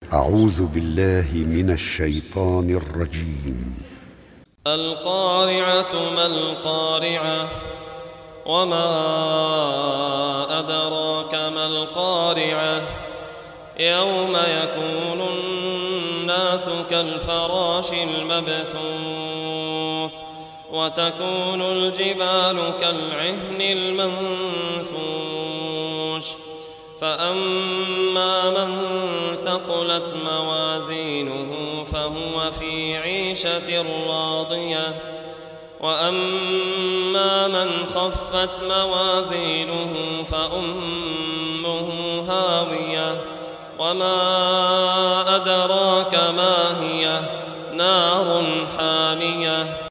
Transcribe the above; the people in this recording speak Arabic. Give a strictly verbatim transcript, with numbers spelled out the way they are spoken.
أعوذ بالله من الشيطان الرجيم. القارعة ما القارعة وما أدراك ما القارعة يوم يكون الناس كالفراش المبثوث وتكون الجبال كالعهن المنفوش فأما من ثقلت موازينه فهو في عيشة راضية وأما من خفت موازينه فأمه هاوية وما أدراك ما هي نار حامية